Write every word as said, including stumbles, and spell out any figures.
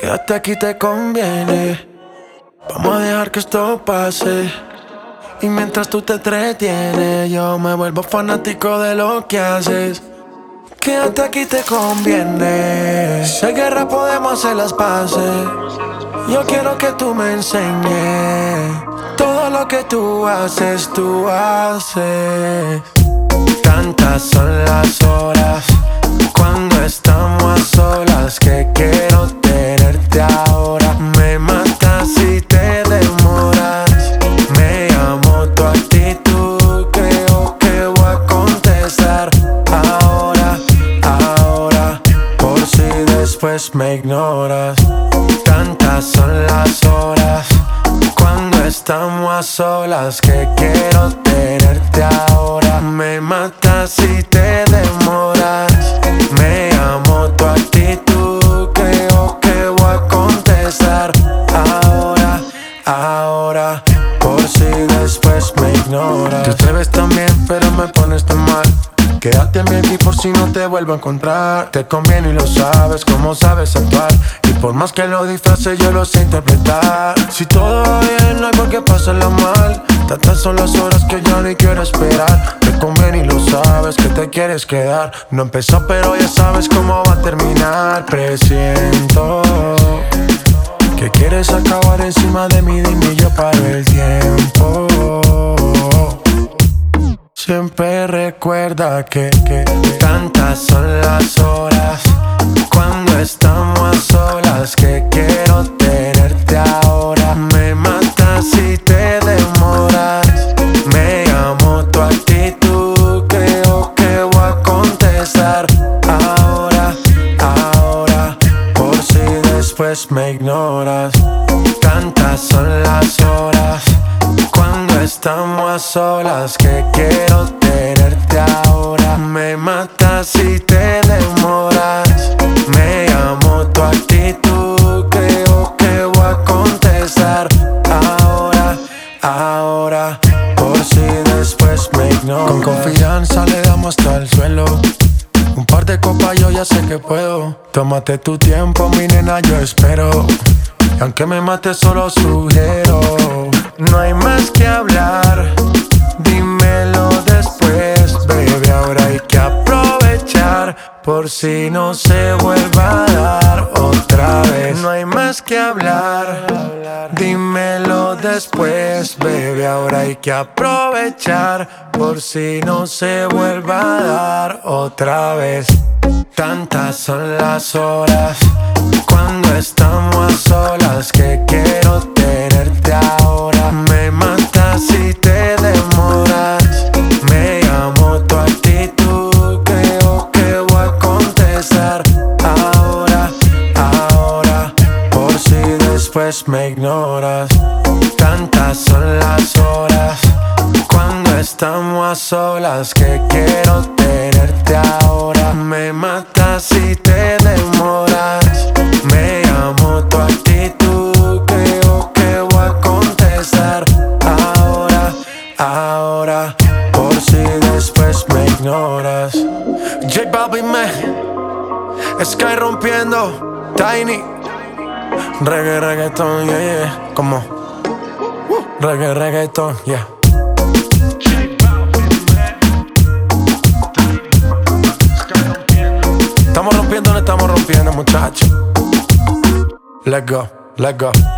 Quédate aquí, te conviene. Vamos a dejar que esto pase. Y mientras tú te entretienes, yo me vuelvo fanático de lo que haces. Quédate aquí, te conviene. Si hay guerra podemos hacer las paces. Yo quiero que tú me enseñes todo lo que tú haces, tú haces. Tantas son las horas cuando estamos a solas que quiero tenerte ahora. Me matas si te demoras. Me llamo tu actitud, creo que voy a contestar ahora, ahora, por si después me ignoras. Tantas son las horas cuando estamos a solas que quiero tenerte ahora. Me matas si te demoras. Me amo tu actitud, creo que voy a contestar ahora, ahora, por si después me ignoras. Tú te ves tan bien pero me pones tan mal. Quédate en mi aquí por si no te vuelvo a encontrar. Te conviene y lo sabes, como sabes actuar. Y por más que lo disfraces yo lo sé interpretar. Si todo va bien no hay por qué pasarla mal. Tantas son las horas que ya ni quiero esperar. Te conviene y lo sabes que te quieres quedar. No empezó pero ya sabes cómo va a terminar. Presiento que quieres acabar encima de mí, dime y yo paro el tiempo. Siempre recuerda que, que tantas son las horas cuando estamos a solas que quiero tenerte ahora. Me matas si te demoras. Me llamo tu actitud, creo que voy a contestar ahora, ahora, por si después me ignoras. Tantas son las horas cuando estamos a solas que quiero tenerte ahora. Me matas si te demoras. Me llamo tu actitud, creo que voy a contestar ahora, ahora, por si después me ignoras. Con confianza le damos hasta el suelo. Un par de copas yo ya sé que puedo. Tómate tu tiempo, mi nena, yo espero. Y aunque me mate solo sugiero. No hay más que hablar, dímelo después, baby. Ahora hay que aprovechar por si no se vuelva a dar otra vez. No hay más que hablar, dímelo después, baby. Ahora hay que aprovechar por si no se vuelva a dar otra vez. Tantas son las horas cuando estamos a solas que quiero tenerte ahora. Me matas si te demoras. Me llamo tu actitud, creo que voy a contestar ahora, ahora, por si después me ignoras. Tantas son las horas cuando estamos a solas que quiero tenerte ahora. Me matas si te demoras. Me llamo tu actitud, creo que voy a contestar ahora, ahora, por si después me ignoras. J Balvin, me Sky rompiendo, Tiny, reggae, reggaeton, yeah, yeah, como uh, reggae, reggaeton, yeah. Estamos rompiendo, no estamos rompiendo, muchachos. Let's go, let's go.